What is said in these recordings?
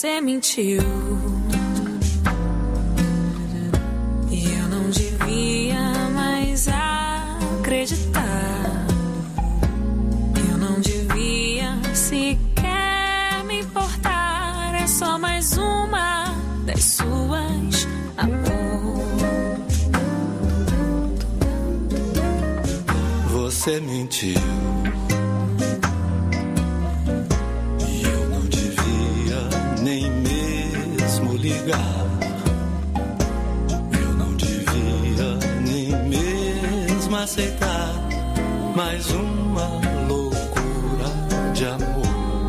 você mentiu. E eu não devia mais acreditar. Eu não devia sequer me importar. É só mais uma das suas, amor. Você mentiu. E eu não devia nem mesmo ligar. Eu não devia nem mesmo aceitar mais uma loucura de amor.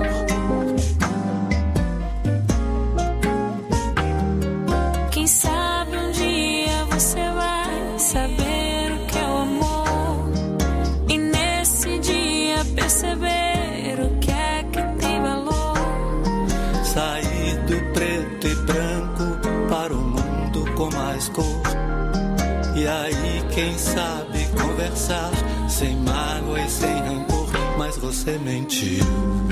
Quem sabe um dia você vai saber o que é o amor. E nesse dia perceber o que é que tem valor. Sair do preto e branco para o mundo com mais cor. E aí, quem sabe conversar sem mágoa e sem rancor. Mas você mentiu.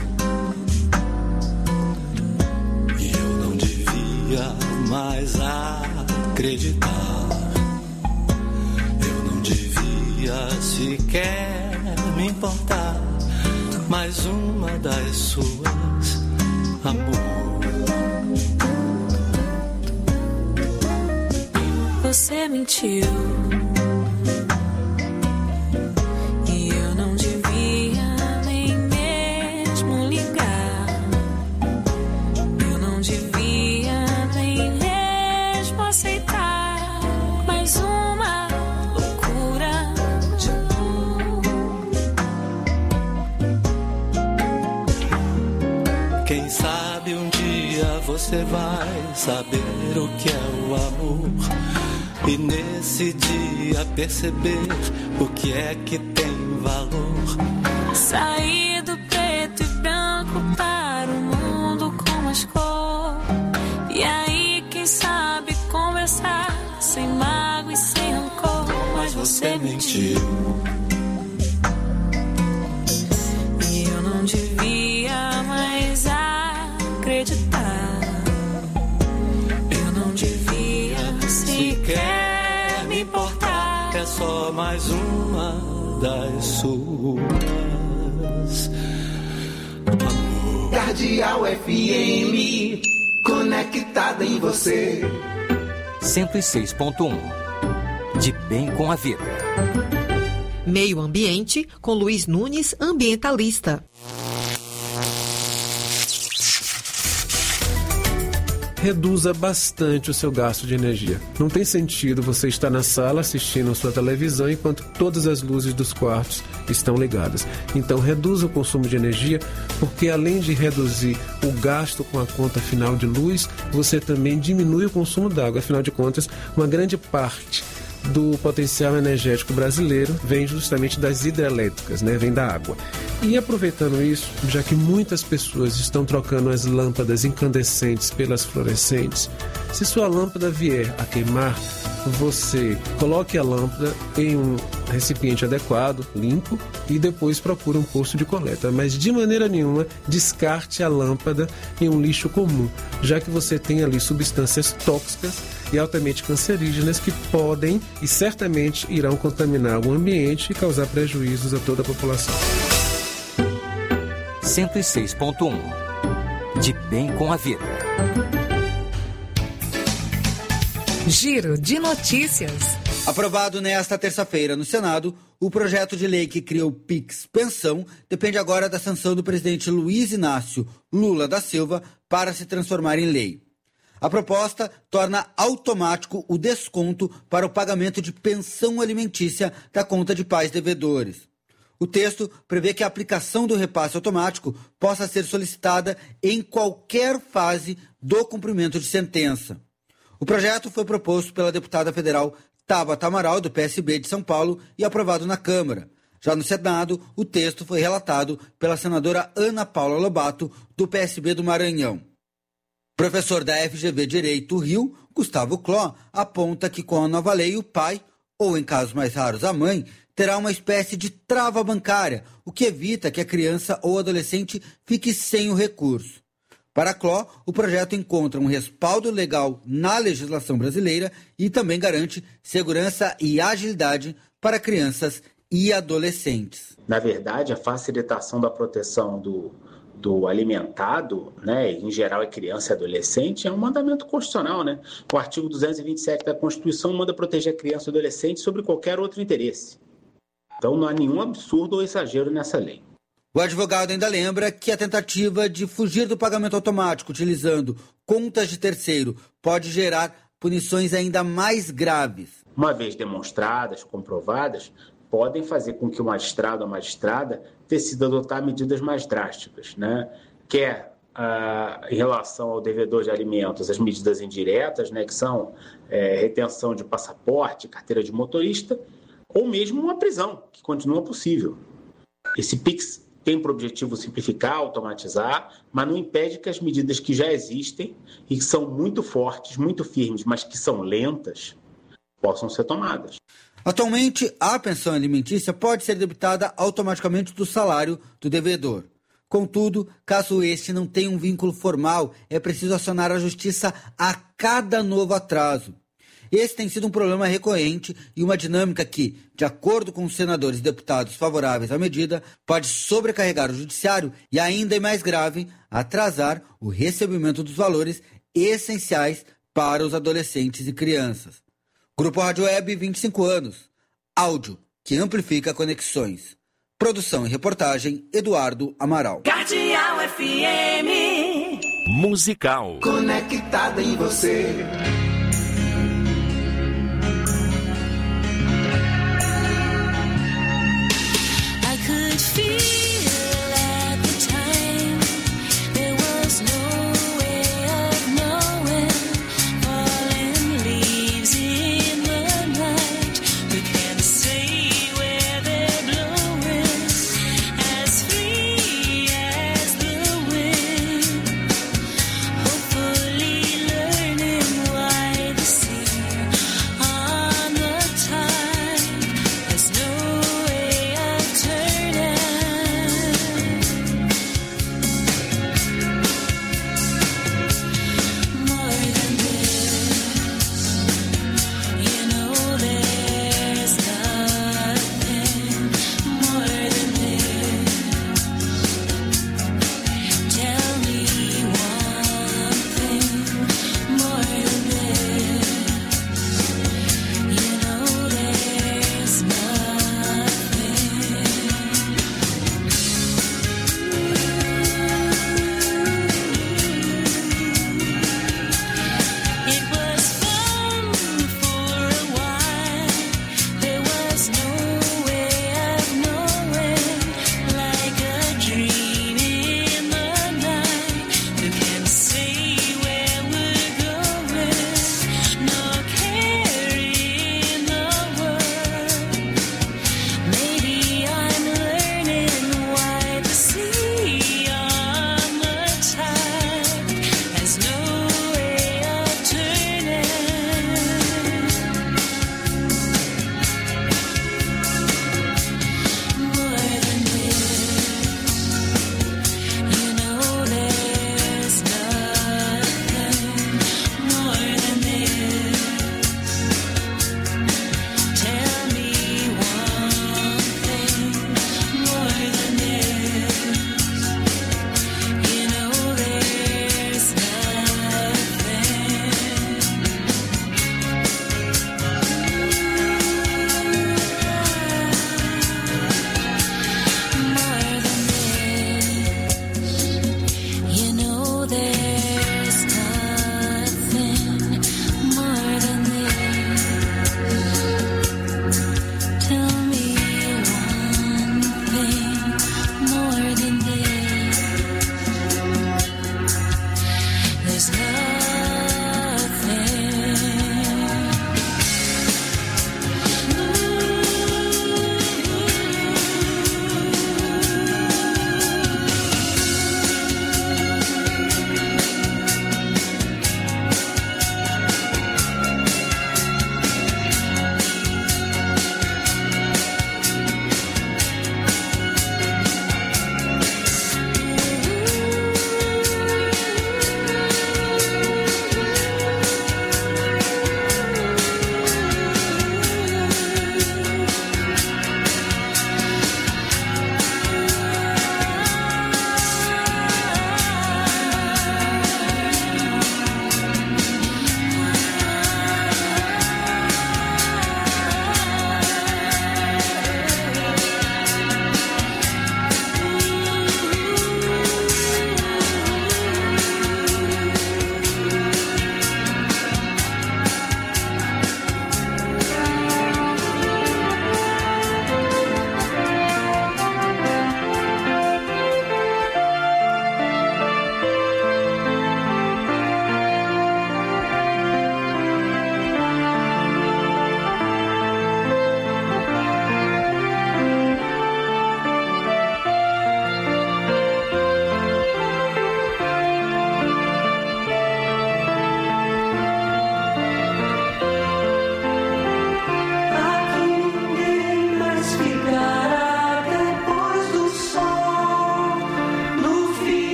E eu não devia mais acreditar. Eu não devia sequer me importar. Mais uma das suas, amor. Você mentiu. E eu não devia nem mesmo ligar. Eu não devia nem mesmo aceitar mais uma loucura de amor. Quem sabe um dia você vai saber o que é o amor. E nesse dia perceber o que é que tem valor. Sair do preto e branco para o mundo com mais cor. E aí, quem sabe conversar sem mágoa e sem rancor. Mas você mentiu. E eu não devia mais acreditar. Eu não devia sequer me importar. É só mais uma das suas, amor. Cardeal FM, conectada em você. 106.1. De bem com a vida. Meio Ambiente, com Luiz Nunes, ambientalista. Reduza bastante o seu gasto de energia. Não tem sentido você estar na sala assistindo a sua televisão enquanto todas as luzes dos quartos estão ligadas. Então reduza o consumo de energia, porque além de reduzir o gasto com a conta final de luz, você também diminui o consumo d'água. Afinal de contas, uma grande parte do potencial energético brasileiro vem justamente das hidrelétricas, vem da água. E aproveitando isso, já que muitas pessoas estão trocando as lâmpadas incandescentes pelas fluorescentes, se sua lâmpada vier a queimar, você coloque a lâmpada em um recipiente adequado, limpo, e depois procure um posto de coleta. Mas de maneira nenhuma descarte a lâmpada em um lixo comum, já que você tem ali substâncias tóxicas e altamente cancerígenas que podem e certamente irão contaminar o ambiente e causar prejuízos a toda a população. 106.1. De bem com a vida. Giro de notícias. Aprovado nesta terça-feira no Senado, o projeto de lei que cria o Pix Pensão depende agora da sanção do presidente Luiz Inácio Lula da Silva para se transformar em lei. A proposta torna automático o desconto para o pagamento de pensão alimentícia da conta de pais devedores. O texto prevê que a aplicação do repasse automático possa ser solicitada em qualquer fase do cumprimento de sentença. O projeto foi proposto pela deputada federal Tabata Amaral, do PSB de São Paulo, e aprovado na Câmara. Já no Senado, o texto foi relatado pela senadora Ana Paula Lobato, do PSB do Maranhão. Professor da FGV Direito Rio, Gustavo Cló, aponta que com a nova lei o pai, ou em casos mais raros a mãe, terá uma espécie de trava bancária, o que evita que a criança ou adolescente fique sem o recurso. Para a CLO, o projeto encontra um respaldo legal na legislação brasileira e também garante segurança e agilidade para crianças e adolescentes. Na verdade, a facilitação da proteção do alimentado, né, em geral é criança e adolescente, é um mandamento constitucional, né? O artigo 227 da Constituição manda proteger a criança e adolescente sobre qualquer outro interesse. Então não há nenhum absurdo ou exagero nessa lei. O advogado ainda lembra que a tentativa de fugir do pagamento automático utilizando contas de terceiro pode gerar punições ainda mais graves. Uma vez demonstradas, comprovadas, podem fazer com que o magistrado ou a magistrada decida adotar medidas mais drásticas, né? Quer em relação ao devedor de alimentos, as medidas indiretas, né, que são retenção de passaporte, carteira de motorista, ou mesmo uma prisão, que continua possível. Esse PIX tem por objetivo simplificar, automatizar, mas não impede que as medidas que já existem e que são muito fortes, muito firmes, mas que são lentas, possam ser tomadas. Atualmente, a pensão alimentícia pode ser debitada automaticamente do salário do devedor. Contudo, caso este não tenha um vínculo formal, é preciso acionar a justiça a cada novo atraso. Esse tem sido um problema recorrente e uma dinâmica que, de acordo com os senadores e deputados favoráveis à medida, pode sobrecarregar o judiciário e, ainda e mais grave, atrasar o recebimento dos valores essenciais para os adolescentes e crianças. Grupo Rádio Web, 25 anos. Áudio que amplifica conexões. Produção e reportagem, Eduardo Amaral. Cardeal FM. Musical. Conectada em você. Hopefully learning why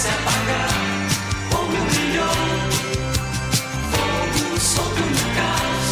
se apagar como brilhou, fogo solto no caos.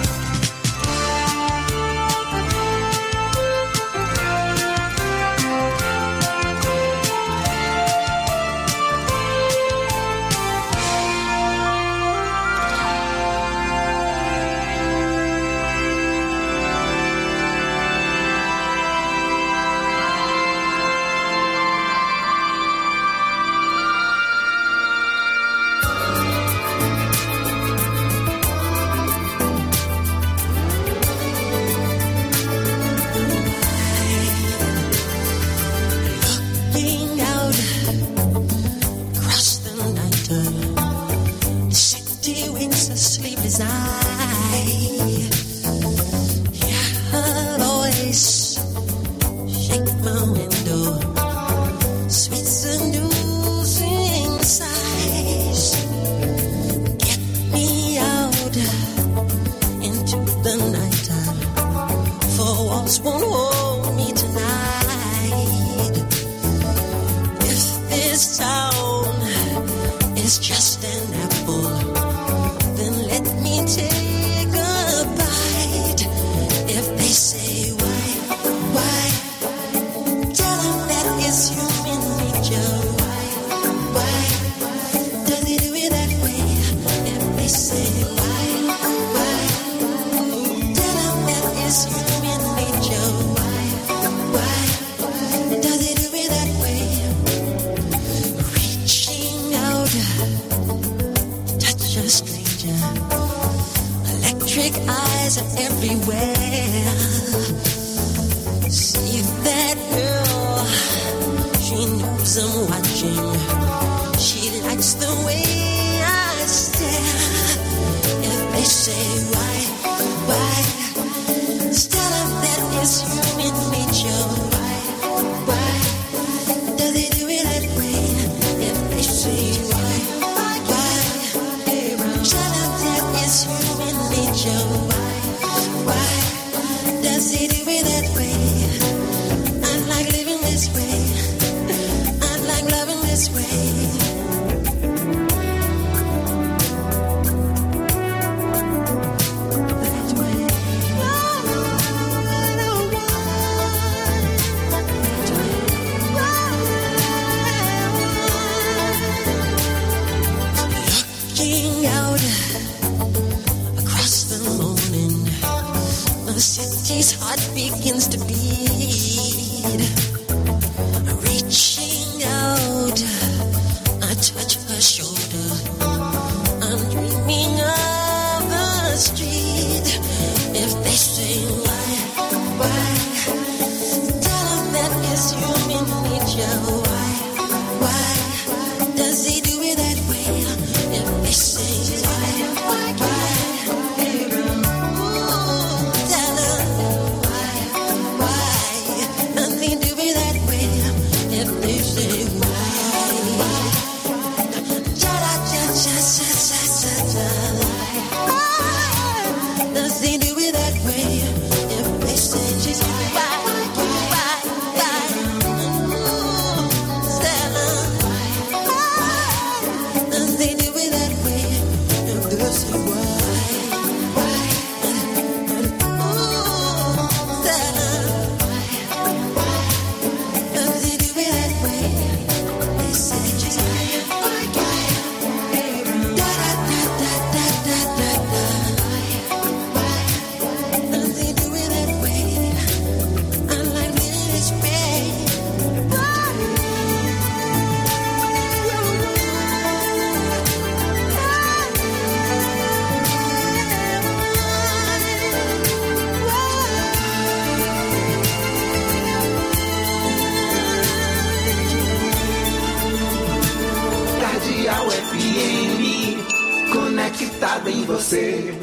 Conectado em você.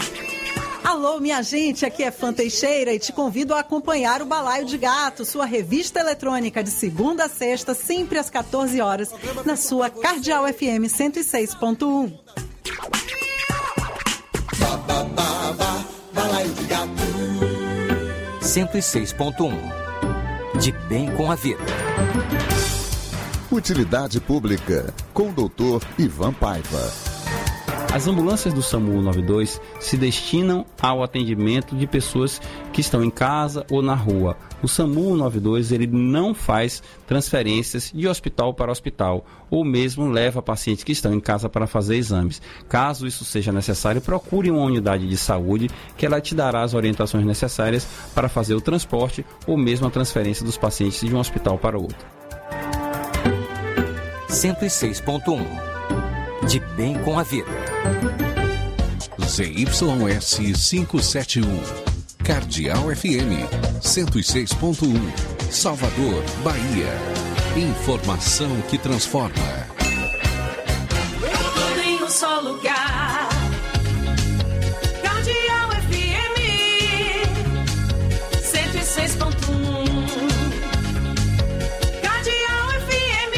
Alô, minha gente, aqui é Fã Teixeira e te convido a acompanhar o Balaio de Gato, sua revista eletrônica de segunda a sexta, sempre às 14 horas, na sua Cardeal FM 106.1. Balaio de Gato 106.1. De bem com a vida. Utilidade Pública, com o Dr. Ivan Paiva. As ambulâncias do SAMU 192 se destinam ao atendimento de pessoas que estão em casa ou na rua. O SAMU 192 ele não faz transferências de hospital para hospital, ou mesmo leva pacientes que estão em casa para fazer exames. Caso isso seja necessário, procure uma unidade de saúde que ela te dará as orientações necessárias para fazer o transporte ou mesmo a transferência dos pacientes de um hospital para outro. 106.1 De bem com a vida. ZYS 571 Cardeal FM 106.1 Salvador, Bahia. Informação que transforma. Tudo em um só lugar. Cardeal FM 106.1. Cardeal FM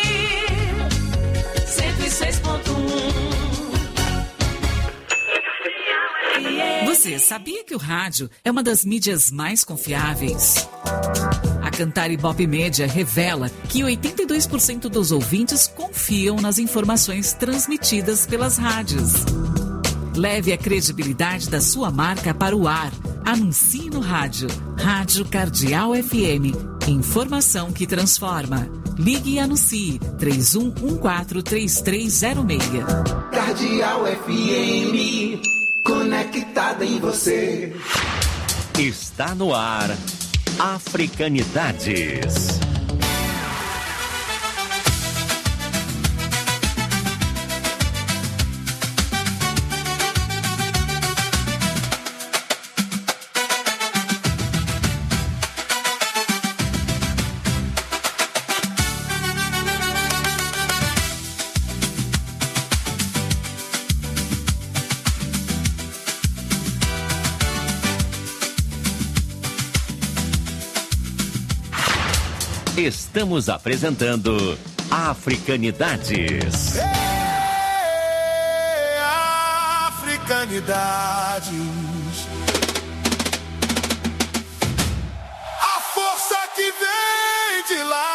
106.1. Você sabia que o rádio é uma das mídias mais confiáveis? A Cantar Ibope Média revela que 82% dos ouvintes confiam nas informações transmitidas pelas rádios. Leve a credibilidade da sua marca para o ar. Anuncie no rádio. Rádio Cardeal FM. Informação que transforma. Ligue e anuncie. 31143306. Cardeal FM, conectada em você. Está no ar Africanidades. Estamos apresentando Africanidades. Africanidades. A força que vem de lá.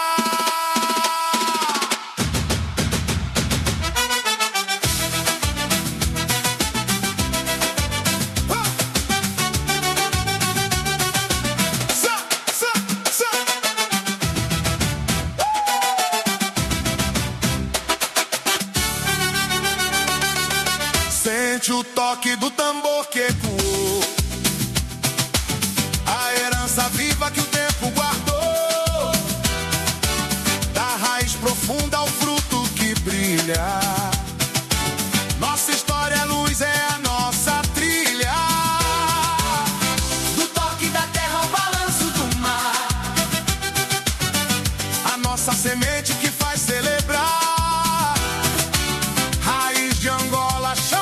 O toque do tambor que ecoou, a herança viva que o tempo guardou, da raiz profunda ao fruto que brilha. Nossa história é luz, é a nossa trilha. Do toque da terra ao balanço do mar, a nossa semente que faz celebrar. Raiz de Angola, chão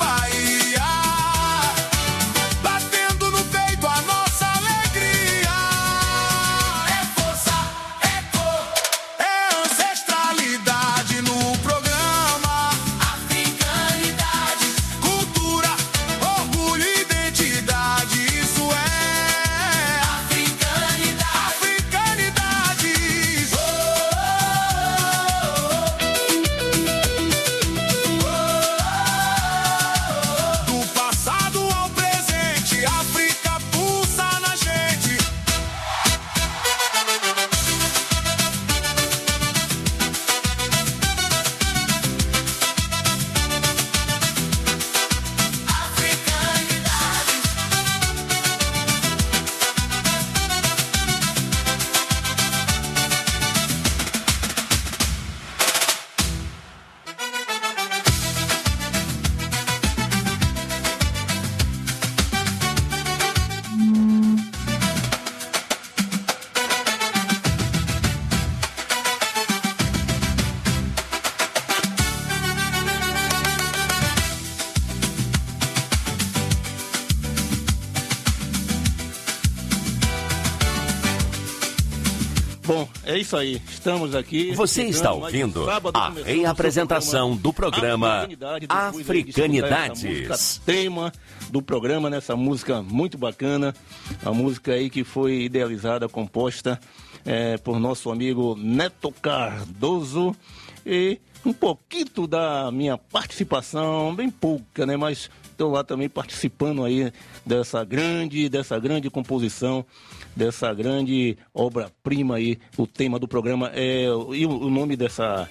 Bom, é isso aí. Estamos aqui. Você está ouvindo a reapresentação do programa Africanidades. Tema do programa, nessa música muito bacana. A música aí que foi idealizada, composta por nosso amigo Neto Cardoso, e um pouquinho da minha participação, bem pouca, né? Mas estou lá também participando aí dessa grande composição, dessa grande obra-prima aí. O tema do programa e o nome dessa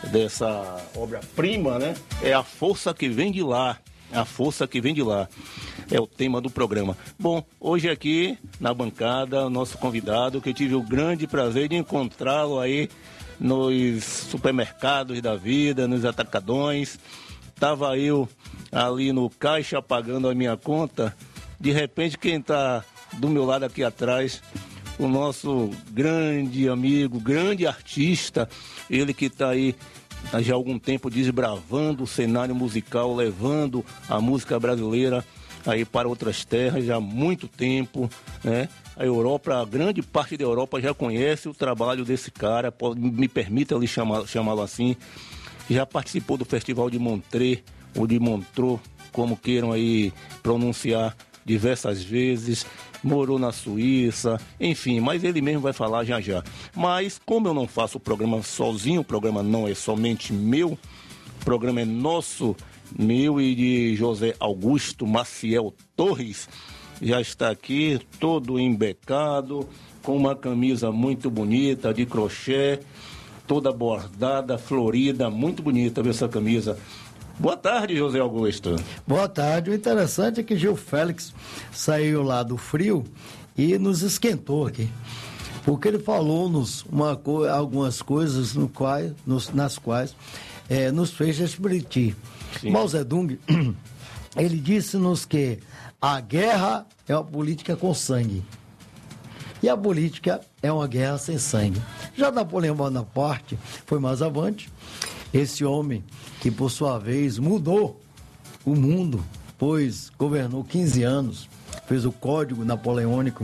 obra-prima, né? É A Força que Vem de Lá. A Força que Vem de Lá é o tema do programa. Bom, hoje aqui na bancada, o nosso convidado, que eu tive o grande prazer de encontrá-lo aí nos supermercados da vida, nos atacadões. Estava eu ali no caixa pagando a minha conta. De repente, quem está do meu lado aqui atrás, o nosso grande amigo, grande artista, ele que está aí já há algum tempo desbravando o cenário musical, levando a música brasileira aí para outras terras já há muito tempo, né? A Europa, a grande parte da Europa já conhece o trabalho desse cara, me permita lhe chamá-lo assim. Já participou do Festival de Montreux, ou de Montreux, como queiram aí pronunciar, diversas vezes. Morou na Suíça, enfim, mas ele mesmo vai falar já já. Mas como eu não faço o programa sozinho, o programa não é somente meu, o programa é nosso, meu e de José Augusto Maciel Torres, já está aqui todo embecado, com uma camisa muito bonita, de crochê, toda bordada, florida, muito bonita essa camisa. Boa tarde, José Augusto. Boa tarde. O interessante é que Gil Félix saiu lá do frio e nos esquentou aqui. Porque ele falou-nos algumas coisas nas quais nos fez refletir. Mao Zedong, ele disse-nos que a guerra é uma política com sangue. E a política é uma guerra sem sangue. Já Napoleão Bonaparte foi mais avante. Esse homem que, por sua vez, mudou o mundo, pois governou 15 anos, fez o Código Napoleônico,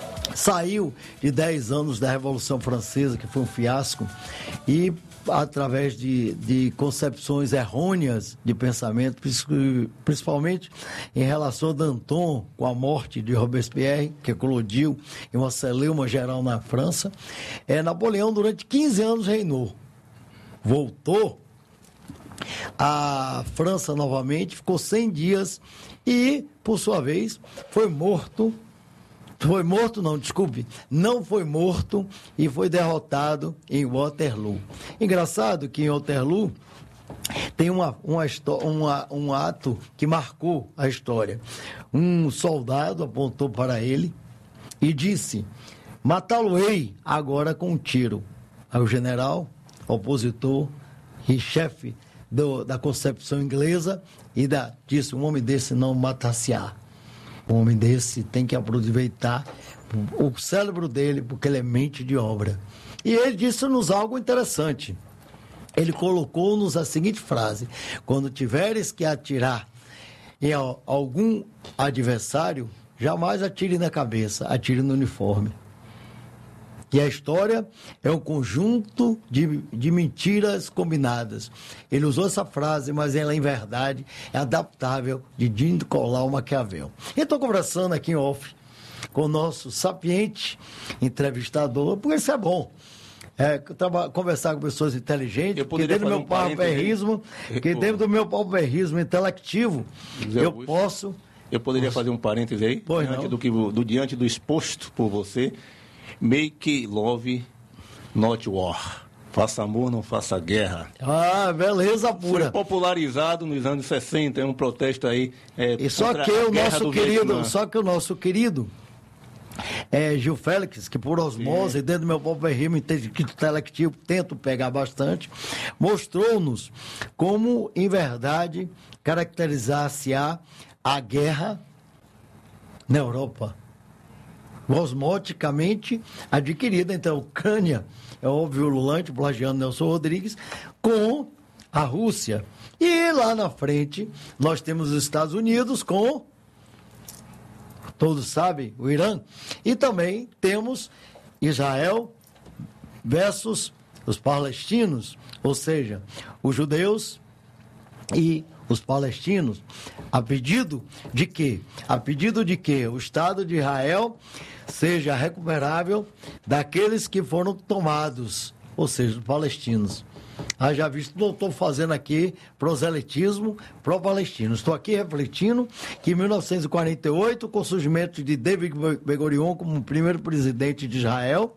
saiu de 10 anos da Revolução Francesa, que foi um fiasco, e através de concepções errôneas de pensamento, principalmente em relação a Danton, com a morte de Robespierre, que eclodiu em uma celeuma geral na França, Napoleão durante 15 anos reinou. Voltou à França novamente, ficou 100 dias e, por sua vez, não foi morto e foi derrotado em Waterloo. Engraçado que em Waterloo tem um ato que marcou a história. Um soldado apontou para ele e disse: matá-lo-ei agora com um tiro. Aí o general, opositor e chefe da concepção inglesa, disse: um homem desse não mata-se-á. Um homem desse tem que aproveitar o cérebro dele, porque ele é mente de obra. E ele disse-nos algo interessante. Ele colocou-nos a seguinte frase: quando tiveres que atirar em algum adversário, jamais atire na cabeça, atire no uniforme. E a história é um conjunto de mentiras combinadas. Ele usou essa frase, mas ela, em verdade, é adaptável de Nicolau Maquiavel. Eu estou conversando aqui em off com o nosso sapiente entrevistador, porque isso é bom. Conversar com pessoas inteligentes, porque dentro do meu pauperismo intelectivo, Eu poderia fazer um parêntese aí? Diante do exposto por você. Make love, not war. Faça amor, não faça guerra. Ah, beleza pura. Foi popularizado nos anos 60, é um protesto aí. Só que o nosso querido Gil Félix, que por osmose, dentro do meu pauperismo intelectivo, tento pegar bastante, mostrou-nos como, em verdade, caracterizar-se-á a guerra na Europa. Osmoticamente adquirida entre a Ucrânia, é óbvio, ululante, plagiando Nelson Rodrigues, com a Rússia. E lá na frente, nós temos os Estados Unidos com, todos sabem, o Irã. E também temos Israel versus os palestinos, ou seja, os judeus e os palestinos, a pedido de quê? A pedido de que o Estado de Israel seja recuperável daqueles que foram tomados, ou seja, os palestinos. Já visto, não estou fazendo aqui proselitismo pró-palestino. Estou aqui refletindo que em 1948, com o surgimento de David Ben-Gurion como primeiro presidente de Israel,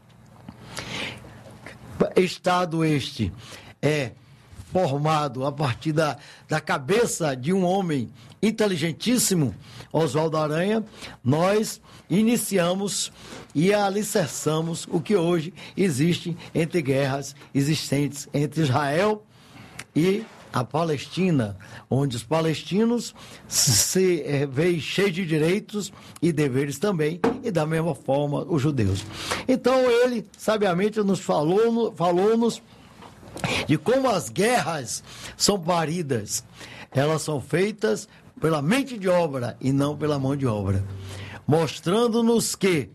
Estado este é formado a partir da cabeça de um homem inteligentíssimo, Oswaldo Aranha, nós iniciamos e alicerçamos o que hoje existe entre guerras existentes entre Israel e a Palestina, onde os palestinos se veem cheios de direitos e deveres também, e da mesma forma os judeus. Então ele, sabiamente, nos falou-nos de como as guerras são paridas. Elas são feitas pela mente de obra e não pela mão de obra, mostrando-nos que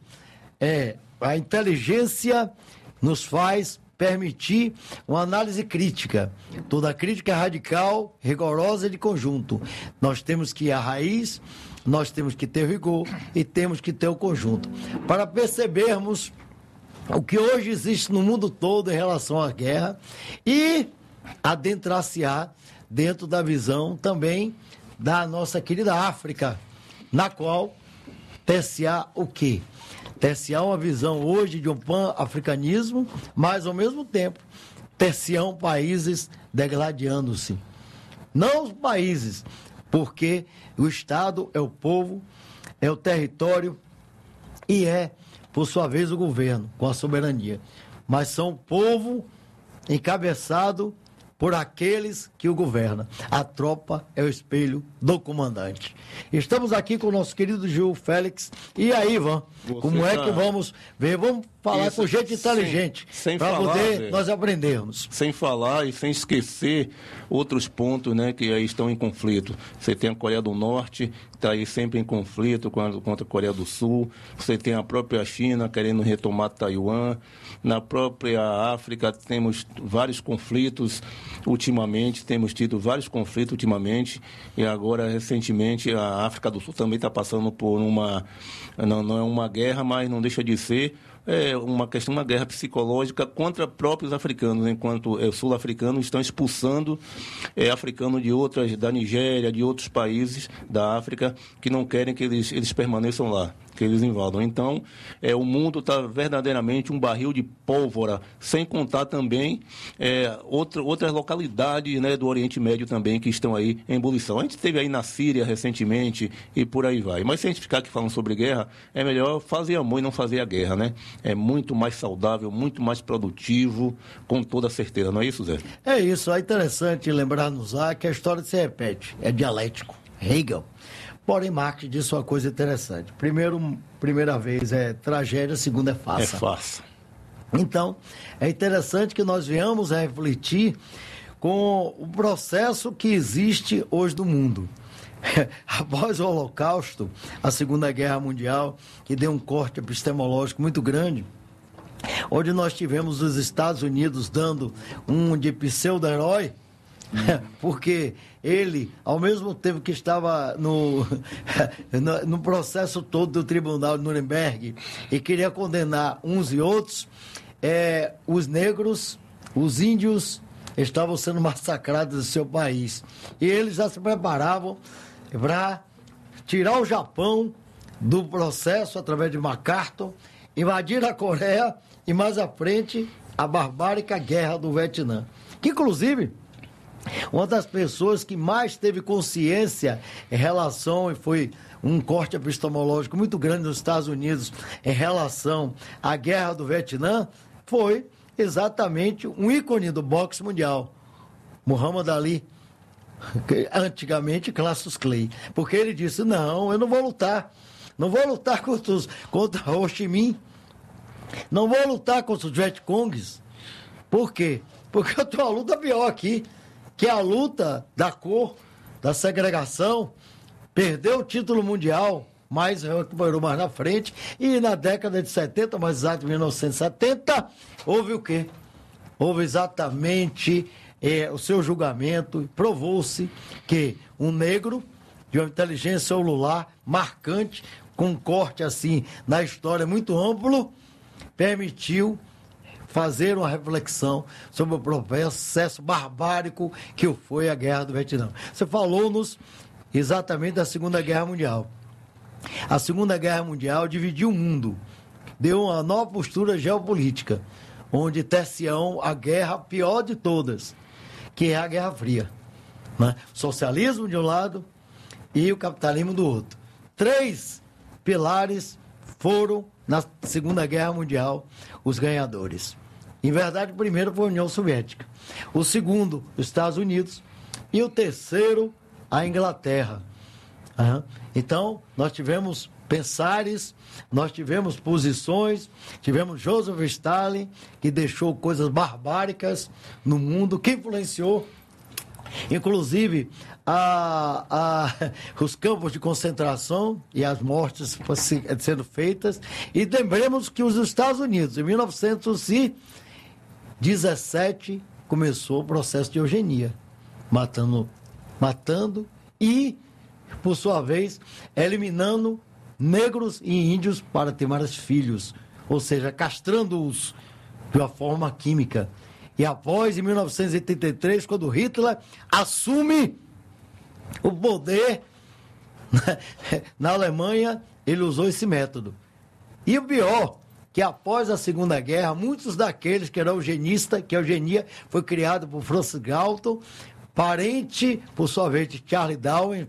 a inteligência nos faz permitir uma análise crítica. Toda crítica é radical, rigorosa e de conjunto. Nós temos que ir à raiz, nós temos que ter rigor e temos que ter o conjunto. Para percebermos o que hoje existe no mundo todo em relação à guerra e adentrar-se-á dentro da visão também da nossa querida África, na qual ter-se-á o quê? Ter-se-á uma visão hoje de um pan-africanismo, mas ao mesmo tempo ter-se-ão países degladiando-se. Não os países, porque o Estado é o povo, é o território e por sua vez, o governo, com a soberania. Mas são o povo encabeçado por aqueles que o governam. A tropa é o espelho do comandante. Estamos aqui com o nosso querido Gil Félix. E aí, Ivan, como é que vamos ver? Vamos falar isso, com gente inteligente, para poder nós aprendermos. Sem falar e sem esquecer outros pontos, né, que aí estão em conflito. Você tem a Coreia do Norte, está aí sempre em conflito contra a Coreia do Sul. Você tem a própria China querendo retomar Taiwan. Na própria África temos vários conflitos ultimamente, e agora recentemente a África do Sul também está passando por não é uma guerra, mas não deixa de ser uma guerra psicológica contra próprios africanos, enquanto sul-africanos estão expulsando africanos da Nigéria, de outros países da África, que não querem que eles permaneçam lá, que eles invadam. Então, o mundo está verdadeiramente um barril de pólvora, sem contar também outras localidades, né, do Oriente Médio também que estão aí em ebulição. A gente teve aí na Síria recentemente e por aí vai. Mas se a gente ficar aqui falando sobre guerra, é melhor fazer amor e não fazer a guerra, né? É muito mais saudável, muito mais produtivo, com toda certeza. Não é isso, Zé? É isso. É interessante lembrar-nos que a história se repete. É dialético. Hegel. Porém, Marx disse uma coisa interessante. Primeira vez é tragédia, segunda é farsa. É farsa. Então, é interessante que nós venhamos a refletir com o processo que existe hoje no mundo. Após o Holocausto, a Segunda Guerra Mundial, que deu um corte epistemológico muito grande, onde nós tivemos os Estados Unidos dando um de pseudo-herói, porque ele, ao mesmo tempo que estava no processo todo do Tribunal de Nuremberg e queria condenar uns e outros, os negros, os índios estavam sendo massacrados do seu país. E eles já se preparavam para tirar o Japão do processo através de MacArthur, invadir a Coreia e mais à frente a barbárica guerra do Vietnã. Que inclusive uma das pessoas que mais teve consciência em relação, e foi um corte epistemológico muito grande nos Estados Unidos em relação à guerra do Vietnã, foi exatamente um ícone do boxe mundial, Muhammad Ali, antigamente Cassius Clay, porque ele disse: não, eu não vou lutar contra Ho Chi Minh, não vou lutar contra os Vietcongs. Por quê? Porque eu tenho uma luta pior aqui, que é a luta da cor, da segregação. Perdeu o título mundial, mas recuperou mais na frente, e na década de 70, mais exato, 1970, houve o quê? Houve exatamente o seu julgamento, provou-se que um negro de uma inteligência celular marcante, com um corte assim na história muito amplo, permitiu fazer uma reflexão sobre o processo barbárico que foi a Guerra do Vietnã. Você falou-nos exatamente da Segunda Guerra Mundial. A Segunda Guerra Mundial dividiu o mundo, deu uma nova postura geopolítica, onde ter-se-ão a guerra pior de todas, que é a Guerra Fria, né? Socialismo de um lado e o capitalismo do outro. 3 pilares foram, na Segunda Guerra Mundial, os ganhadores. Em verdade, o primeiro foi a União Soviética, o segundo, os Estados Unidos, e o terceiro, a Inglaterra. Então, nós tivemos pensares, nós tivemos posições, tivemos Joseph Stalin, que deixou coisas barbáricas no mundo, que influenciou, inclusive, os campos de concentração e as mortes sendo feitas. E lembremos que os Estados Unidos, em 1917, começou o processo de eugenia, matando e, por sua vez, eliminando negros e índios para ter mais filhos, ou seja, castrando-os de uma forma química. E após, em 1983, quando Hitler assume o poder na Alemanha, ele usou esse método. E o pior, que após a Segunda Guerra, muitos daqueles que eram eugenistas, que a eugenia foi criada por Francis Galton, parente, por sua vez, de Charles Darwin,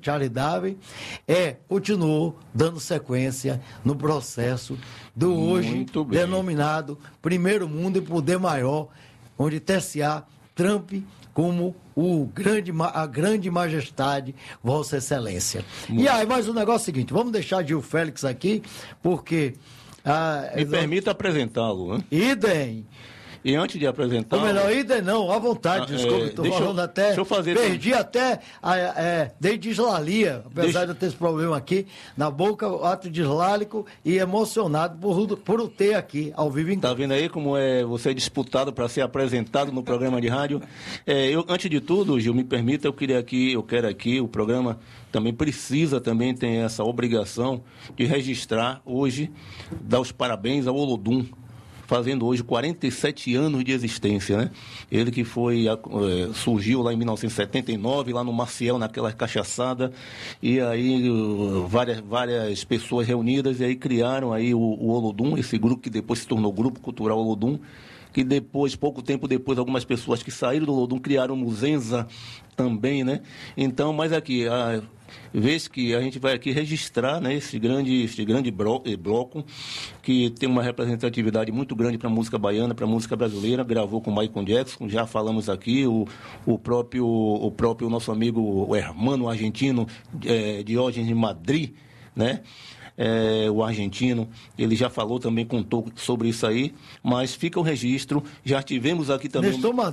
continuou dando sequência no processo do hoje denominado Primeiro Mundo e Poder Maior, onde ter-se-á Trump como a grande majestade, Vossa Excelência. E aí, mais um negócio seguinte, vamos deixar Gil Félix aqui, porque... Me permita apresentá-lo, né? Idem. E antes de apresentar... Ou melhor, idem não, à vontade, desculpe, estou falando até... Deixa eu fazer... Perdi até desde dislalia, apesar de eu ter esse problema aqui, na boca, o ato dislálico, e emocionado por o ter aqui, ao vivo em casa. Tá vendo aí como você é disputado para ser apresentado no programa de rádio? Antes de tudo, Gil, me permita, eu quero aqui, o programa também tem essa obrigação de registrar hoje, dar os parabéns ao Olodum, fazendo hoje 47 anos de existência, né? Ele que surgiu lá em 1979, lá no Maciel, naquela cachaçada, e aí várias pessoas reunidas, e aí criaram aí o Olodum, esse grupo que depois se tornou Grupo Cultural Olodum, que depois, pouco tempo depois, algumas pessoas que saíram do Olodum criaram o Muzenza também, né? Então, mas aqui, vez que a gente vai aqui registrar, né, esse grande bloco, que tem uma representatividade muito grande para a música baiana, para a música brasileira, gravou com Michael Jackson, já falamos aqui, o próprio nosso amigo, o hermano argentino, Diógenes de Madrid, né? O argentino, ele já falou também, contou sobre isso aí, mas fica o registro. Já tivemos aqui também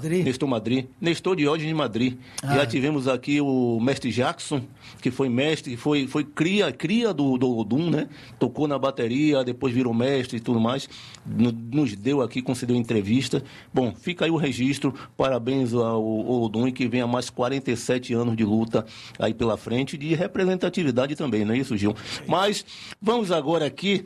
Nestor Diógenes de Madrid. Já tivemos aqui o mestre Jackson, que foi mestre, foi cria do Olodum, né? Tocou na bateria, depois virou mestre e tudo mais. Nos deu aqui, concedeu entrevista. Bom, fica aí o registro. Parabéns ao Olodum, e que venha mais 47 anos de luta aí pela frente, de representatividade também, não é isso, Gil? Mas vamos agora aqui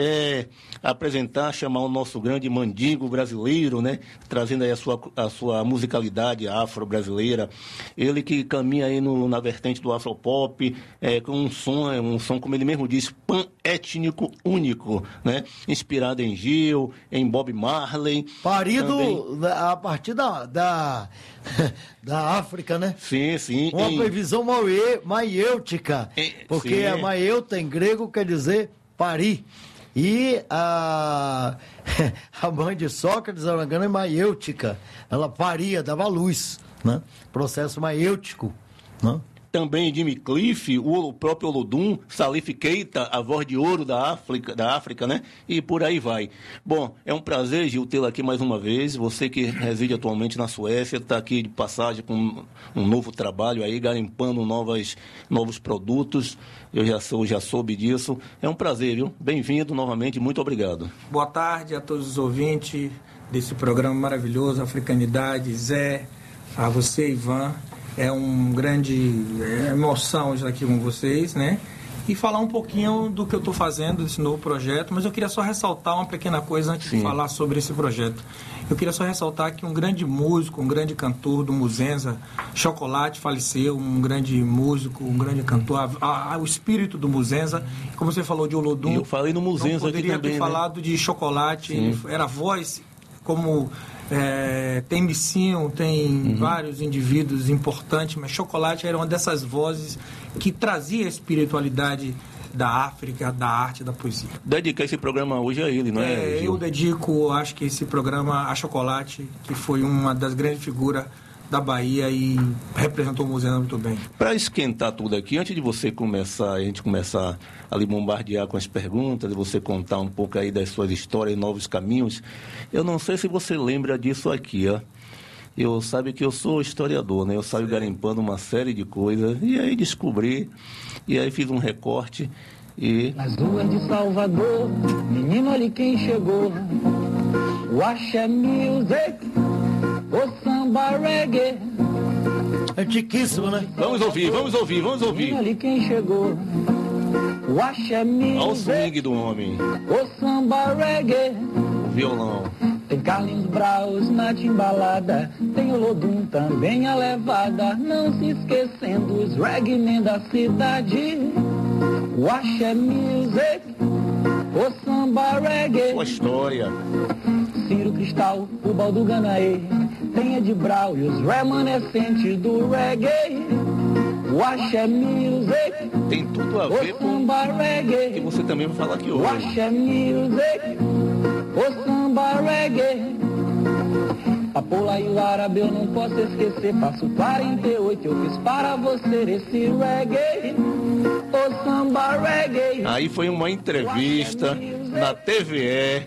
chamar o nosso grande mandingo brasileiro, né? Trazendo aí a sua musicalidade afro-brasileira. Ele que caminha aí na vertente do afropop, com um som, como ele mesmo disse, pan-étnico único, né? Inspirado em Gil, em Bob Marley. Parido a partir da África, né? Sim. Uma previsão maiêutica, porque a maieuta em grego quer dizer parir. E a mãe de Sócrates, ela é maiêutica, ela paria, dava luz, né? Processo maiêutico, né? Também Jimmy Cliff, o próprio Olodum, Salif Keita, a voz de ouro da África, né? E por aí vai. Bom, é um prazer, Gil, tê-lo aqui mais uma vez. Você que reside atualmente na Suécia, está aqui de passagem com um novo trabalho aí, garimpando novos produtos. Eu já soube disso. É um prazer, viu? Bem-vindo novamente, muito obrigado. Boa tarde a todos os ouvintes desse programa maravilhoso, Africanidade, Zé, a você, Ivan. É uma grande emoção estar aqui com vocês, né? E falar um pouquinho do que eu estou fazendo, desse novo projeto, mas eu queria só ressaltar uma pequena coisa antes de falar sobre esse projeto. Eu queria só ressaltar que um grande músico, um grande cantor do Muzenza, Chocolate, faleceu, um grande músico, um grande cantor, o espírito do Muzenza, como você falou de Olodum. Eu falei no Muzenza aqui também, poderia ter falado de Chocolate, ele era voz, como... tem Missinho, tem vários indivíduos importantes, mas Chocolate era uma dessas vozes que trazia a espiritualidade da África, da arte, da poesia. Dedicar esse programa hoje a ele, não é, Gil? Eu dedico, acho que esse programa a Chocolate, que foi uma das grandes figuras da Bahia e representou o museu muito bem. Para esquentar tudo aqui, antes de você começar, a gente começar a lhe bombardear com as perguntas, você contar um pouco aí das suas histórias, novos caminhos, eu não sei se você lembra disso aqui, ó. Eu sabe que eu sou historiador, né? Eu saio garimpando uma série de coisas e aí descobri, e aí fiz um recorte e... Nas ruas de Salvador, menino, olha quem chegou. O Axé Music, o samba reggae. Antiquíssimo, né? Vamos ouvir. Menino, olha quem chegou. O Axé Music, olha o swing do homem. O samba reggae. O violão. Tem Carlinhos Braus na timbalada, tem Olodum também a levada, não se esquecendo os reggaemen da cidade. O Axé Music, o samba reggae. Sua história. Ciro Cristal, o Baldo Ganaê, tem Ed Brau e os remanescentes do reggae. O Axé Music, tem tudo a ver com o que você também vai falar aqui hoje. O Axé Music, o samba reggae. Papola e o árabe eu não posso esquecer. Passo 48, eu fiz para você esse reggae. O samba reggae. Aí foi uma entrevista na TVE,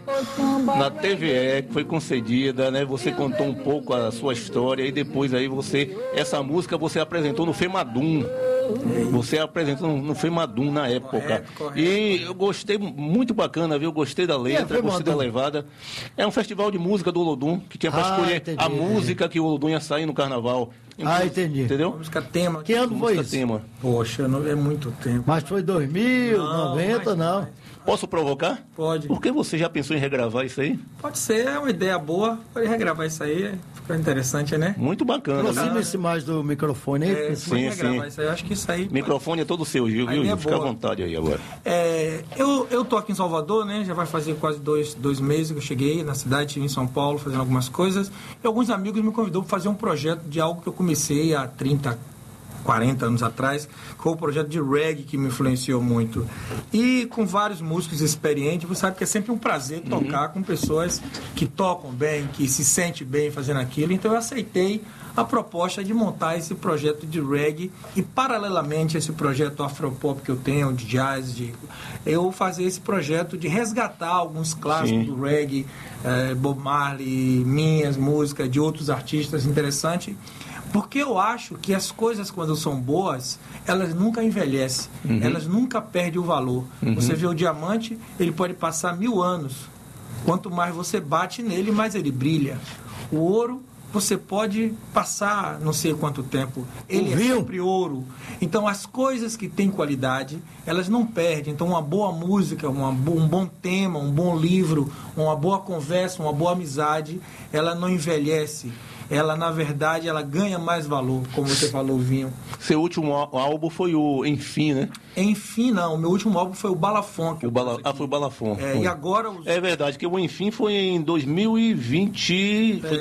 que foi concedida, né? Você contou um pouco a sua história e depois aí essa música você apresentou no FEMADUM. Você apresentou no FEMADUM na época. E eu gostei, muito bacana, viu? Gostei da letra, gostei da levada. É um festival de música do Olodum, que tinha para escolher a música que o Olodum ia sair no carnaval. Entendi. Entendeu? Música tema. Que ano foi isso? Tema. Poxa, não é muito tempo. Mas foi 2000, 90, não. Posso provocar? Pode. Por que você já pensou em regravar isso aí? Pode ser, é uma ideia boa. Pode regravar isso aí, ficou interessante, né? Muito bacana. Aproxime-se mais do microfone aí. Sim. Isso aí, eu acho que isso aí... O microfone é todo seu, Gil, viu? Fica à vontade aí agora. Eu tô aqui em Salvador, né? Já vai fazer quase dois meses que eu cheguei na cidade, estive em São Paulo fazendo algumas coisas. E alguns amigos me convidou para fazer um projeto de algo que eu comecei há 40 anos atrás, que foi o projeto de reggae que me influenciou muito. E com vários músicos experientes, você sabe que é sempre um prazer tocar com pessoas que tocam bem, que se sentem bem fazendo aquilo. Então eu aceitei a proposta de montar esse projeto de reggae e, paralelamente a esse projeto afropop que eu tenho, de jazz, eu fazer esse projeto de resgatar alguns clássicos do reggae, Bob Marley, minhas músicas, de outros artistas interessantes. Porque eu acho que as coisas, quando são boas, elas nunca envelhecem, elas nunca perdem o valor. Você vê o diamante, ele pode passar 1000 anos. Quanto mais você bate nele, mais ele brilha. O ouro, você pode passar não sei quanto tempo, ele é sempre ouro. Então, as coisas que têm qualidade, elas não perdem. Então, uma boa música, um bom tema, um bom livro, uma boa conversa, uma boa amizade, ela não envelhece. Ela, na verdade, ela ganha mais valor, como você falou, Vinho. Seu último álbum foi o Enfim, né? Enfim, não. O meu último álbum foi o Balafon. Foi o Balafon. E agora... É verdade, que o Enfim foi em 2020... Foi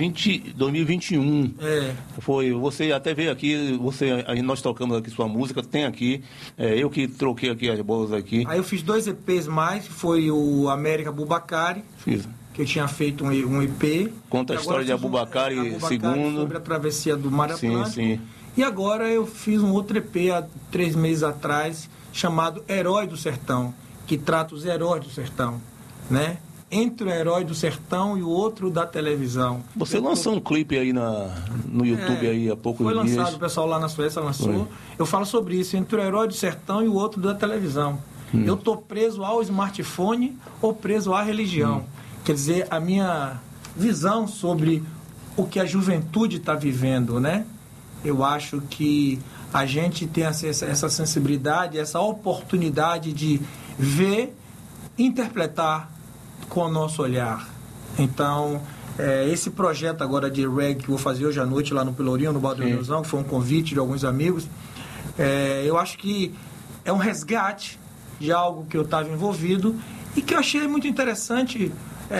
2021. Foi, você até veio aqui, nós tocamos aqui sua música, tem aqui, eu que troquei aqui as bolas aqui. Aí eu fiz 2 EPs mais, foi o América Bubacari. Fiz. Que eu tinha feito um EP. Conta a história de Abubacari II. Sobre a travessia do Mar Atlântico. Sim. E agora eu fiz um outro EP há 3 meses atrás, chamado Herói do Sertão, que trata os heróis do sertão, né? Entre o herói do sertão e o outro da televisão. Você lançou um clipe aí no YouTube aí há poucos dias. Foi lançado, o pessoal lá na Suécia lançou. Eu falo sobre isso, entre o herói do sertão e o outro da televisão. Eu estou preso ao smartphone ou preso à religião. Quer dizer, a minha visão sobre o que a juventude está vivendo, né? Eu acho que a gente tem essa sensibilidade, essa oportunidade de ver, interpretar com o nosso olhar. Então, esse projeto agora de reggae que eu vou fazer hoje à noite lá no Pelourinho, no Bar do Neuzão, que foi um convite de alguns amigos, eu acho que é um resgate de algo que eu estava envolvido e que eu achei muito interessante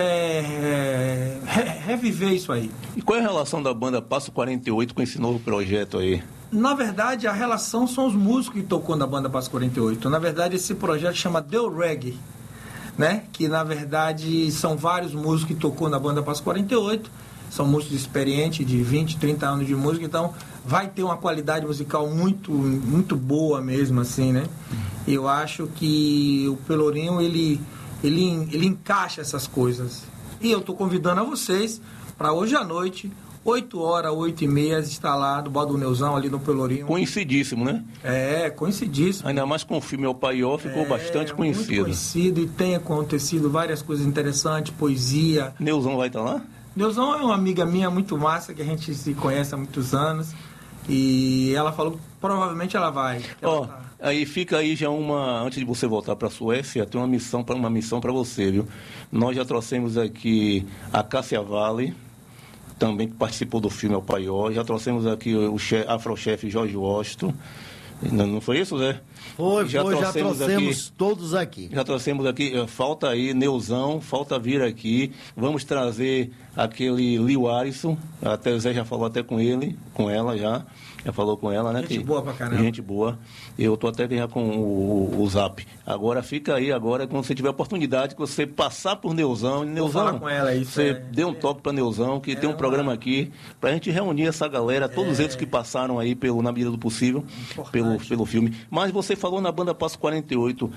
reviver isso aí. E qual é a relação da banda Passo 48 com esse novo projeto aí? Na verdade, a relação são os músicos que tocou na banda Passo 48. Na verdade, esse projeto chama Deu Reggae, né? Que na verdade são vários músicos que tocou na banda Passo 48. São músicos experientes de 20, 30 anos de música, então vai ter uma qualidade musical muito, muito boa mesmo, assim, né? Eu acho que o Pelourinho, ele encaixa essas coisas. E eu estou convidando a vocês para hoje à noite, 8h, 8h30, estar lá do Bar do Neuzão, ali no Pelourinho. Conhecidíssimo, né? Conhecidíssimo. Ainda mais com o filme El Paió, ficou bastante conhecido. Muito conhecido e tem acontecido várias coisas interessantes, poesia. Neuzão vai estar lá? Neuzão é uma amiga minha muito massa, que a gente se conhece há muitos anos. E ela falou que provavelmente ela vai. Aí fica aí já antes de você voltar para a Suécia, tem uma missão para você, viu? Nós já trouxemos aqui a Cássia Vale, também que participou do filme El Paió. Já trouxemos aqui o afrochefe Jorge Washington. Não foi isso, Zé? Já trouxemos todos aqui. Já trouxemos aqui, falta aí Neuzão, falta vir aqui. Vamos trazer aquele Liu Arison, até o Zé já falou até com ela já falou com ela, né? Gente boa pra caramba. Gente boa. Eu tô até já com o Zap. Agora fica aí, quando você tiver a oportunidade, que você passar por Neuzão. Neuzão, falar com ela, isso você dê um toque pra Neuzão, que tem um programa aqui, pra gente reunir essa galera, todos eles que passaram aí na medida do possível, pelo filme. Mas você falou na banda Passo 48,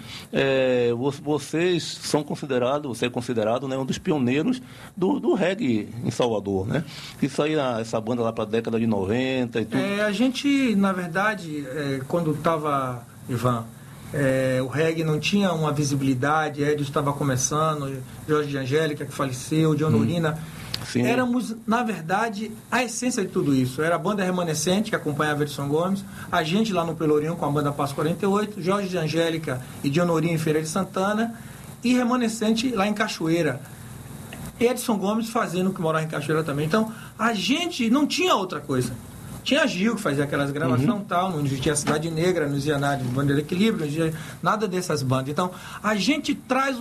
vocês são considerados, você é considerado, né, um dos pioneiros do reggae em Salvador, né? Isso aí, essa banda lá pra década de 90 e tudo. A gente, na verdade, quando estava, Ivan, o reggae não tinha uma visibilidade, Edson estava começando, Jorge de Angélica, que faleceu, John Norina. Éramos, na verdade, a essência de tudo isso. Era a banda remanescente, que acompanhava Edson Gomes, a gente lá no Pelourinho com a banda Passo 48, Jorge de Angélica e John Norina em Feira de Santana, e remanescente lá em Cachoeira. Edson Gomes fazendo que morava em Cachoeira também. Então, a gente não tinha outra coisa. Tinha Gil, que fazia aquelas gravações e tal, não existia Cidade Negra, não existia nada de Bandeira Equilíbrio, não existia nada dessas bandas. Então, a gente traz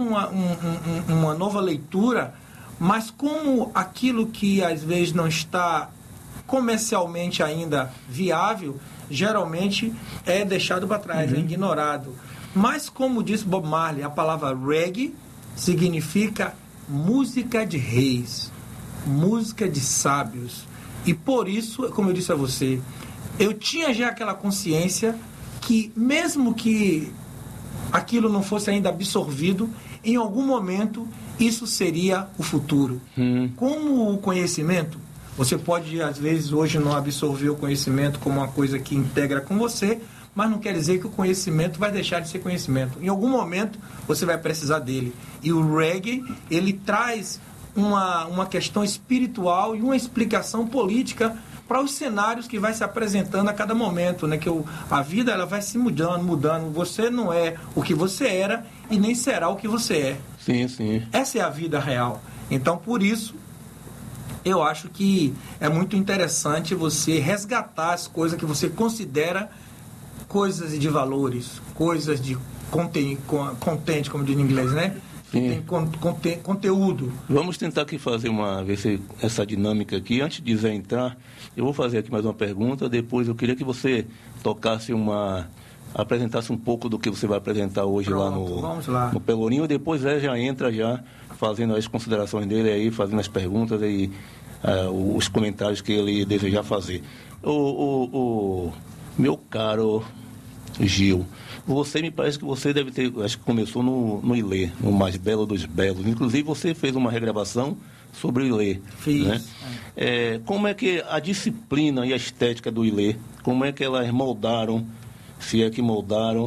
uma nova leitura, mas como aquilo que às vezes não está comercialmente ainda viável, geralmente é deixado para trás, é ignorado. Mas, como disse Bob Marley, a palavra reggae significa música de reis, música de sábios. E por isso, como eu disse a você, eu tinha já aquela consciência que, mesmo que aquilo não fosse ainda absorvido, em algum momento isso seria o futuro. Como o conhecimento, você pode, às vezes, hoje não absorver o conhecimento como uma coisa que integra com você, mas não quer dizer que o conhecimento vai deixar de ser conhecimento. Em algum momento, você vai precisar dele. E o reggae, ele traz uma questão espiritual e uma explicação política para os cenários que vai se apresentando a cada momento, né? Que a vida ela vai se mudando. Você não é o que você era e nem será o que você é. Sim. Essa é a vida real. Então, por isso, eu acho que é muito interessante você resgatar as coisas que você considera coisas de valores, coisas de content, como diz em inglês, né? Tem conteúdo. Vamos tentar aqui fazer ver se essa dinâmica aqui. Antes de Zé entrar, eu vou fazer aqui mais uma pergunta. Depois eu queria que você apresentasse um pouco do que você vai apresentar hoje. Pronto, lá no Pelourinho. Depois Zé já entra fazendo as considerações dele aí, fazendo as perguntas e os comentários que ele desejar fazer. O meu caro Gil, você me parece que você deve ter, acho que começou no Ilê, no Mais Belo dos Belos. Inclusive você fez uma regravação sobre o Ilê. Fiz. Né? Como é que a disciplina e a estética do Ilê, como é que elas moldaram, se é que moldaram,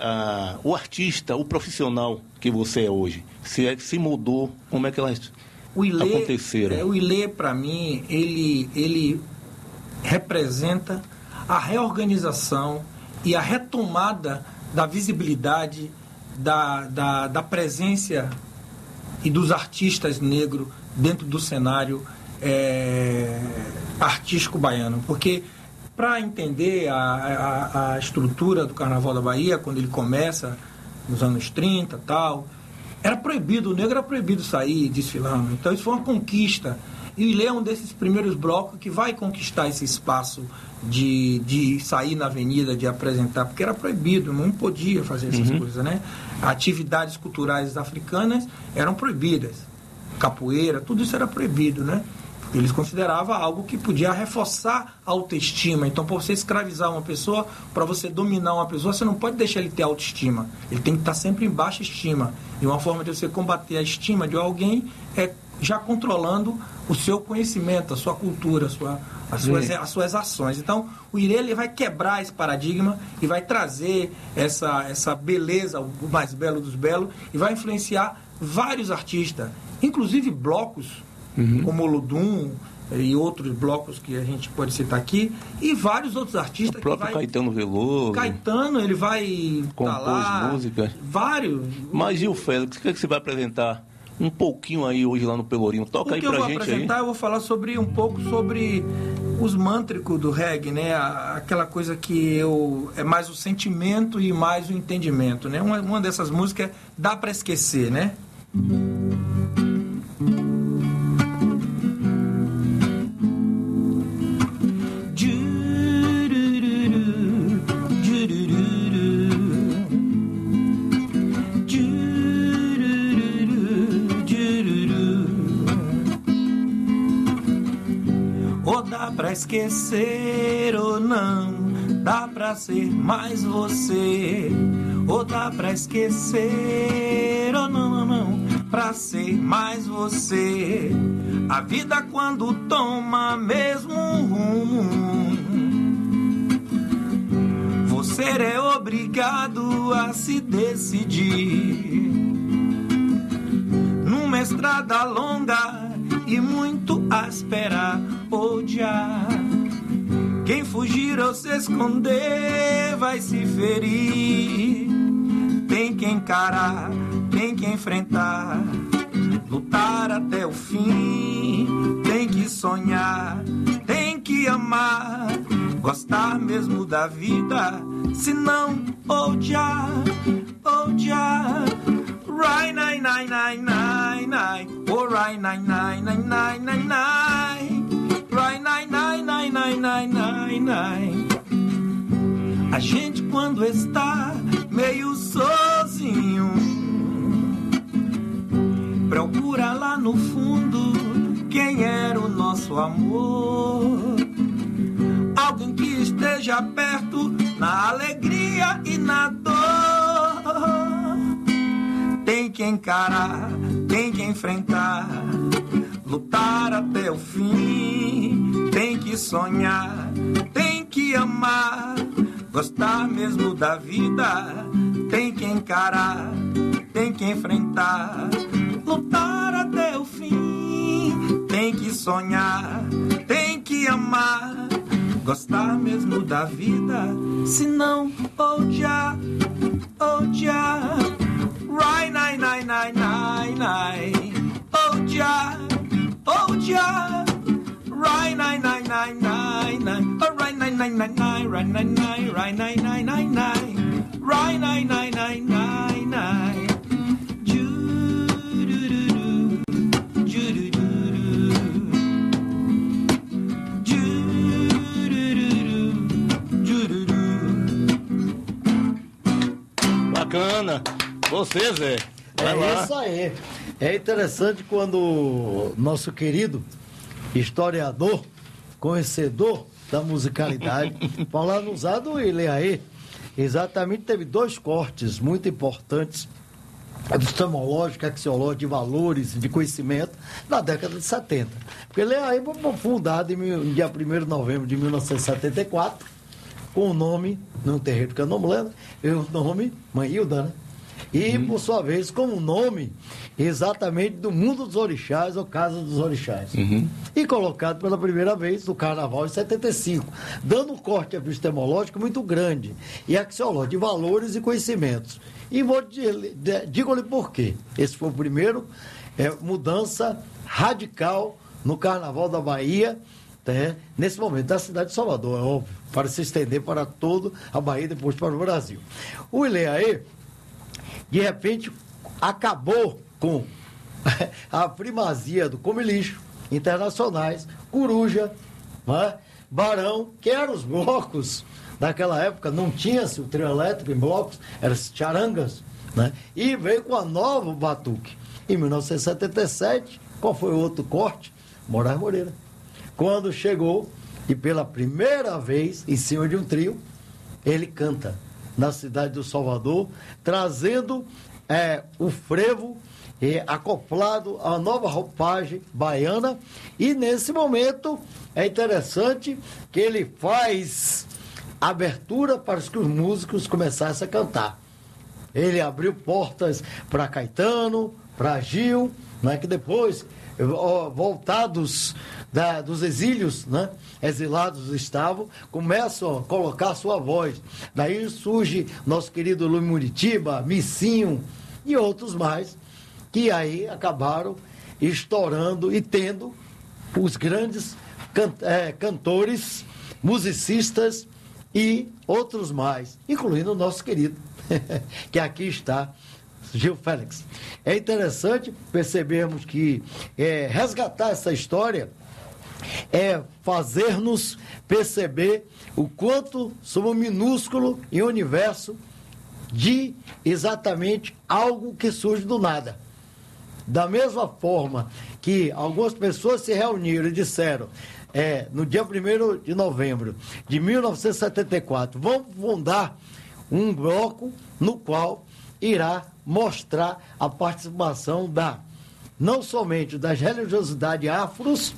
o artista, o profissional que você é hoje? Se é que se mudou, como é que elas aconteceram? O Ilê, para mim, ele representa a reorganização e a retomada da visibilidade da presença e dos artistas negros dentro do cenário artístico baiano. Porque, para entender a estrutura do Carnaval da Bahia, quando ele começa, nos anos 30 e tal, era proibido, o negro era proibido sair desfilando. Então isso foi uma conquista. E o Ilê é um desses primeiros blocos que vai conquistar esse espaço de sair na avenida, de apresentar, porque era proibido, não podia fazer essas coisas, né? Atividades culturais africanas eram proibidas. Capoeira, tudo isso era proibido, né? Eles consideravam algo que podia reforçar a autoestima. Então, para você escravizar uma pessoa, para você dominar uma pessoa, você não pode deixar ele ter autoestima. Ele tem que estar sempre em baixa estima. E uma forma de você combater a estima de alguém é já controlando o seu conhecimento, a sua cultura, as suas ações. Então, o Ilê, ele vai quebrar esse paradigma e vai trazer essa beleza, o mais belo dos belos, e vai influenciar vários artistas, inclusive blocos, como o Ludum e outros blocos que a gente pode citar aqui, e vários outros artistas. O próprio Caetano Veloso. Caetano, ele vai compor músicas. Vários. Mas e o Félix, o que você vai apresentar um pouquinho aí hoje lá no Pelourinho? Toca aí pra gente aí. O que eu vou apresentar, eu vou falar um pouco sobre os mântricos do reggae, né? Aquela coisa que é mais o sentimento e mais o entendimento, né? Uma dessas músicas é Dá Pra Esquecer, né? Dá pra esquecer ou não, dá pra ser mais você. Ou dá pra esquecer ou não, pra ser mais você. A vida quando toma mesmo um rumo, você é obrigado a se decidir. Numa estrada longa e muito áspera, odiar. Quem fugir ou se esconder vai se ferir. Tem que encarar, tem que enfrentar, lutar até o fim. Tem que sonhar, tem que amar, gostar mesmo da vida, se não odiar, odiar. Right, nine, nine, nine, nine, nine. Oh, right, nine, nine, nine, nine, nine, nine. Right, nine, nine, nine, nine, nine, nine, nine. A gente quando está meio sozinho, procura lá no fundo quem era o nosso amor. Alguém que esteja perto na alegria e na dor. Tem que encarar, tem que enfrentar, lutar até o fim. Tem que sonhar, tem que amar, gostar mesmo da vida. Tem que encarar, tem que enfrentar, lutar até o fim. Tem que sonhar, tem que amar, gostar mesmo da vida, se não odiar, odiar. Right, nine, nine, nine, nine, nine. Odiar, odiar. Right, nine, nine, nine, nine, nine. Oh, right, nine, nine, nine, nine. Right, nine, nine, right, nine, nine, nine, nine. Right, nine, nine, nine, nine, nine. Bacana. Você, Zé. É isso aí. É interessante quando nosso querido historiador, conhecedor da musicalidade, falando usado o Ilê, exatamente teve dois cortes muito importantes epistemológico, axiológico, de valores, de conhecimento, na década de 70. Porque Ilê foi fundado em dia 1º de novembro de 1974, com o nome, num terreiro de Candomblé, o nome Mãe Hilda, né? E, por sua vez, com o nome exatamente do Mundo dos Orixás, ou Casa dos Orixás. E colocado pela primeira vez no Carnaval em 75, dando um corte epistemológico muito grande e axiológico de valores e conhecimentos. E digo-lhe por quê. Esse foi o primeiro mudança radical no Carnaval da Bahia, nesse momento, da cidade de Salvador, é óbvio, para se estender para toda a Bahia e depois para o Brasil. O Ileaê, de repente, acabou com a primazia do Come Lixo, Internacionais, Coruja, Barão, que eram os blocos. Naquela época não tinha-se o trio elétrico em blocos, eram as charangas, e veio com a nova batuque. Em 1977, qual foi o outro corte? Moraes Moreira. Quando chegou, e pela primeira vez, em cima de um trio, ele canta na cidade do Salvador, trazendo o frevo acoplado à nova roupagem baiana. E nesse momento é interessante que ele faz abertura para que os músicos começassem a cantar. Ele abriu portas para Caetano, para Gil, que depois, voltados dos exílios, exilados estavam, começam a colocar sua voz. Daí surge nosso querido Luiz Muritiba, Missinho e outros mais, que aí acabaram estourando e tendo os grandes cantores, musicistas e outros mais, incluindo o nosso querido, que aqui está, Gil Félix. É interessante percebermos que resgatar essa história é fazer-nos perceber o quanto somos minúsculo em um universo de exatamente algo que surge do nada. Da mesma forma que algumas pessoas se reuniram e disseram, no dia 1º de novembro de 1974, vamos fundar um bloco no qual irá mostrar a participação não somente das religiosidades afros,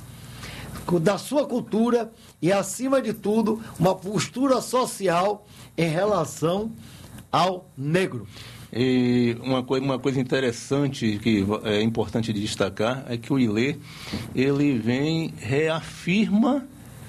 da sua cultura e, acima de tudo, uma postura social em relação ao negro. E uma coisa interessante que é importante de destacar é que o Ilê, ele reafirma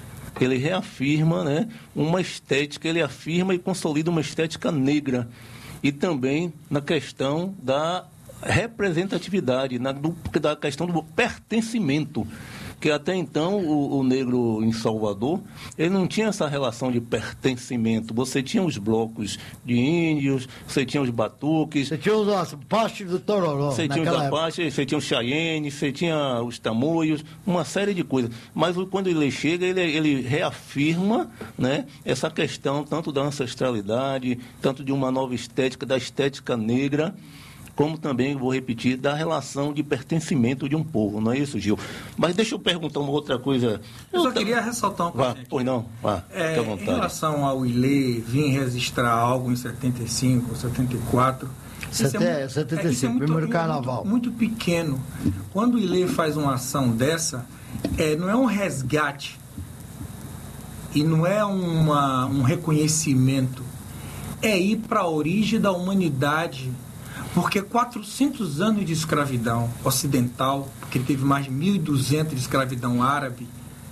uma estética, ele afirma e consolida uma estética negra. E também na questão da representatividade, da questão do pertencimento, que até então o negro em Salvador, ele não tinha essa relação de pertencimento. Você tinha os blocos de índios, você tinha os batuques, você tinha os Apache do Tororó, você tinha os Apache, você tinha os Cheyenne, você tinha os Tamoios, uma série de coisas. Mas quando ele chega, ele reafirma, essa questão tanto da ancestralidade, tanto de uma nova estética, da estética negra, como também, vou repetir, da relação de pertencimento de um povo, não é isso, Gil? Mas deixa eu perguntar uma outra coisa. Eu só queria ressaltar uma coisa. Pois não? Fique à vontade. Em relação ao Ilê, vim registrar algo em 75, 74. 75, primeiro carnaval. Muito pequeno. Quando o Ilê faz uma ação dessa, não é um resgate e não é um reconhecimento, é ir para a origem da humanidade. Porque 400 anos de escravidão ocidental, porque teve mais de 1.200 de escravidão árabe,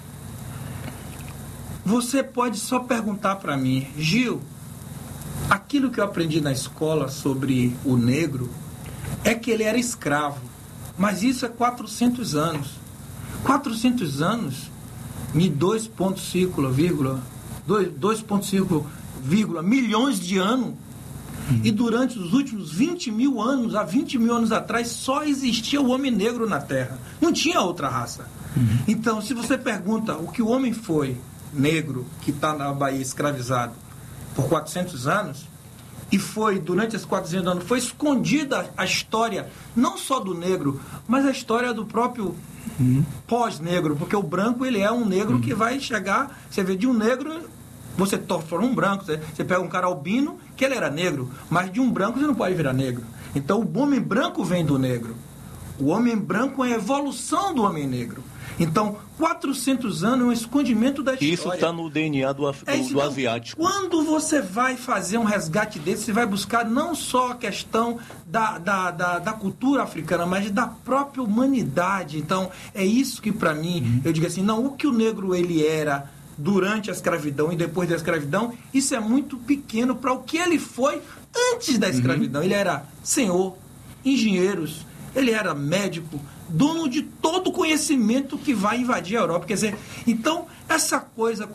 você pode só perguntar para mim, Gil, aquilo que eu aprendi na escola sobre o negro é que ele era escravo, mas isso é 400 anos. 400 anos, em 2,5 milhões de anos. E durante os últimos 20 mil anos, há 20 mil anos atrás, só existia o homem negro na Terra. Não tinha outra raça. Então, se você pergunta o que o homem foi negro, que está na Bahia escravizado por 400 anos, e foi, durante esses 400 anos, foi escondida a história, não só do negro, mas a história do próprio pós-negro, porque o branco, ele é um negro que vai chegar, você vê, de um negro... Você transforma um branco, você pega um cara albino, que ele era negro, mas de um branco você não pode virar negro. Então o homem branco vem do negro. O homem branco é a evolução do homem negro. Então, 400 anos é um escondimento da história. Isso está no DNA do asiático. Quando você vai fazer um resgate desse, você vai buscar não só a questão da cultura africana, mas da própria humanidade. Então, é isso que, para mim, eu digo assim, não, o que o negro ele era durante a escravidão e depois da escravidão, isso é muito pequeno para o que ele foi antes da escravidão. Ele era senhor, engenheiros, ele era médico, dono de todo o conhecimento que vai invadir a Europa. Quer dizer, então, essa coisa